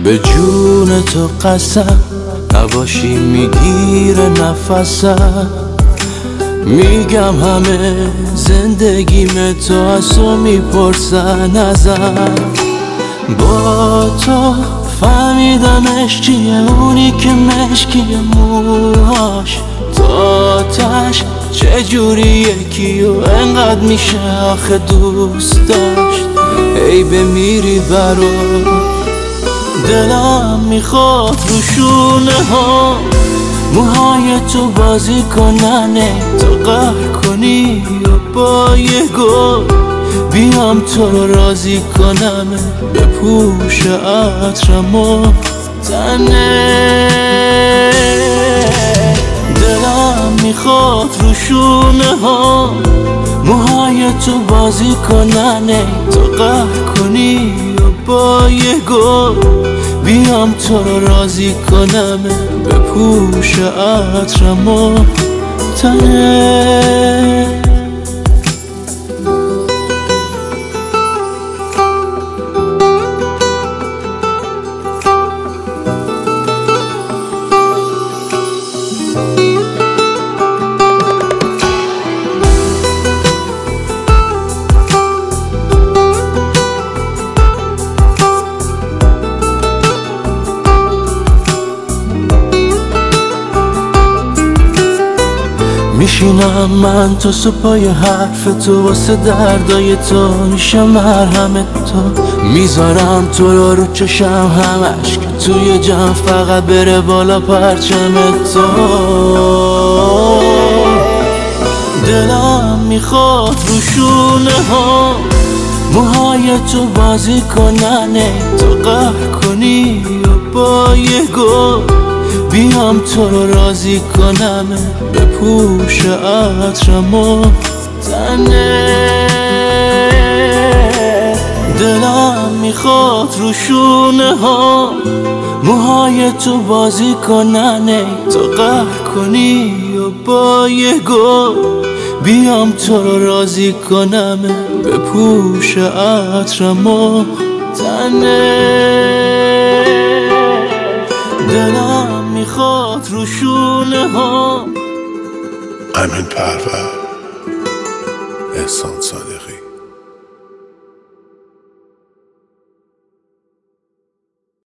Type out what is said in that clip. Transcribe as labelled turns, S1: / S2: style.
S1: به جون تو قسم نباشی میگیره نفسم. میگم همه زندگیم تو از تو میپرسن ازم. با تو فهمیدمش چیه اونی که مشکیه موهاش تاتش چجوری یکیو انقدر میشه آخه دوست داشت. ای بمیری برات دلم میخواد رو شونه ها موهای تو بازی کننه تو قهر کنی یا با یه گل بیام تو رو راضی کنم به پوش عطرم و تنه. دلم میخواد رو شونه ها موهای تو بازی کننه تو قهر کنی یا با یه گل بیام تو رو راضی کنم به پوش عطرم و تنه. میشینم من تو سپای حرف تو واسه دردای تو میشم مرهم تو میذارم تو رو چشم همش که توی جمع فقط بره بالا پرچم تو. دلم میخواد رو شونه ها موهای تو بازی کننه تو قهر کنی یا با یه گل بیام تو رو راضی کنم به پوش عطرم و تنه. دلم میخواد رو شونه ها موهای تو بازی کننه تو قهر کنی یا با یه گل بیام تو رو راضی کنم به پوش عطرم و تنه. دلم میخواد رو شونه ها.
S2: امین پرور، احسان صادقی.